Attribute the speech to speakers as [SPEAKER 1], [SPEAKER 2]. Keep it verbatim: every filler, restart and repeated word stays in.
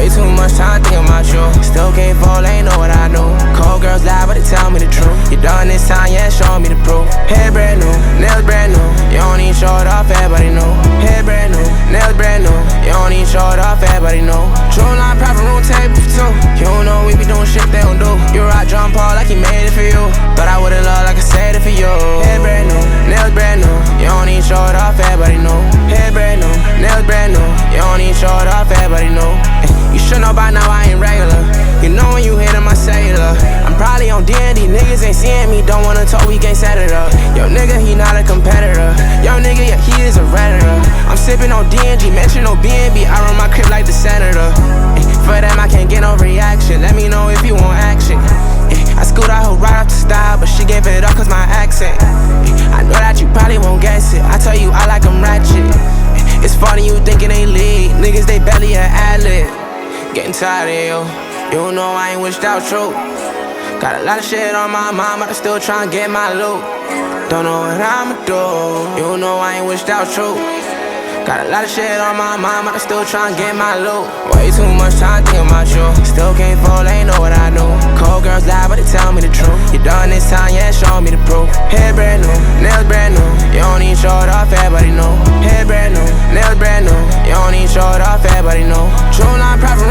[SPEAKER 1] Way too much time thinking about you. Still can't fall, ain't know what I do. Cold girls lie, but they tell me the truth. You done this time, yeah, show me the proof. Hair brand new, nails brand new. You don't need show it off, everybody know. Hair brand new, nails brand new. You don't need show it off, everybody know. True line, private room table for two. You don't know we be doing shit they don't do. You rock John Paul like he made it for you. But I would've loved like I said it for you. Hair brand new, nails brand new. You don't need show it off, everybody know. Hair brand new, nails brand new. You don't need show it off, everybody know. You should know by now I ain't regular. You know when you hit on my cellular. I'm probably on D and D, niggas ain't seeing me. Don't wanna talk, we can't set it up. Yo nigga, he not a competitor. Yo nigga, yeah, he is a redditor. I'm sipping on D and G, mention no B and B. I run my crib like the senator. For them I can't get no reaction. Let me know if you want action. I scoot out her right off the style, but she gave it up cause my accent. I know that you probably won't guess it. I tell you I like 'em ratchet. It's funny you thinking they lead. Niggas they belly an ad-lib. Getting tired of you. You know I ain't wished out truth. Got a lot of shit on my mind, but I still tryna get my loot. Don't know what I'ma do. You know I ain't wished out truth. Got a lot of shit on my mind, but I still tryna get my loot. Way too much time thinking about you. Still can't fall, ain't know what I do. Cold girls lie, but they tell me the truth. You done this time, yeah, show me the proof. Hair brand new, nails brand new. You don't need show it off, everybody know. Hair brand new, nails brand new. You don't need show it off, everybody know. True line, proper